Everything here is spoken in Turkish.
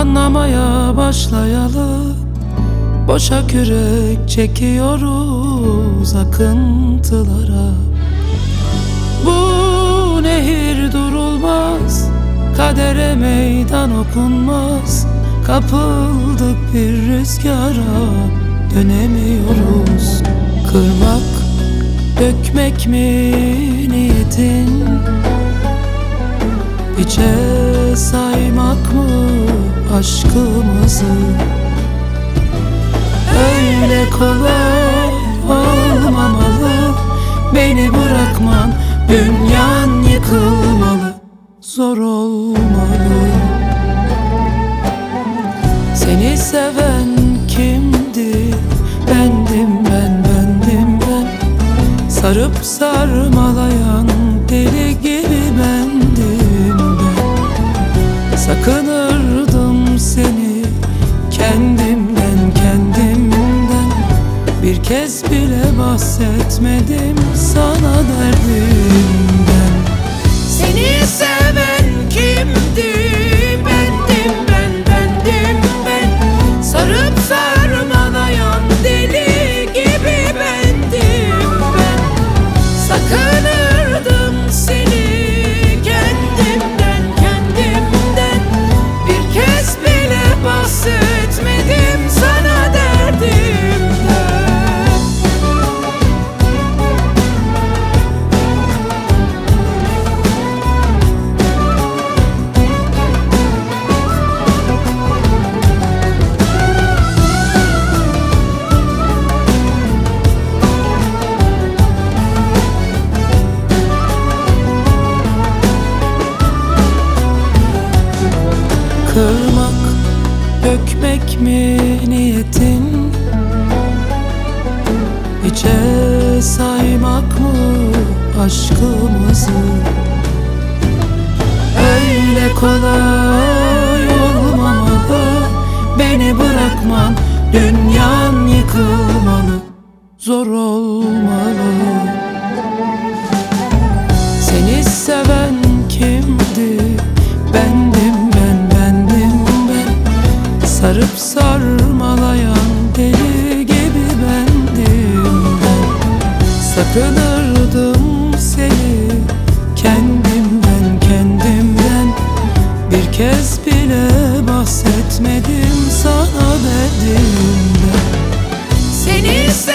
Anlamaya başlayalı, boşa kürek çekiyoruz akıntılara. Bu nehir durulmaz, kadere meydan okunmaz. Kapıldık bir rüzgara, dönemiyoruz. Kırmak, dökmek mi niyetin? Hiçe saymak mı aşkımızı? Öyle kolay olmamalı, beni bırakman, dünyan yıkılmalı, zor olmalı. Seni seven kimdi? Bendim ben. Sarıp sarmalayan deli gibi bendim ben. Sakınırdım seni kendimden. Bir kez bile bahsetmedim sana derdimden. Seni seven kimdi? Bendim ben. Sarıp sarmalayan deli gibi bendim ben. Sakınırdım seni kendimden. Bir kez bile bahsetmedim sana derdimden. Kırmak, dökmek mi niyetin? Hiçe saymak mı aşkımızı? Öyle kolay olmamalı, beni bırakman, dünyan yıkılmalı, zor olmalı. Seni seven kimdi? Bendim ben. Sarıp sarmalayan deli gibi bendim ben. Sakınırdım seni kendimden. Bir kez bile bahsetmedim sana derdimden. Seni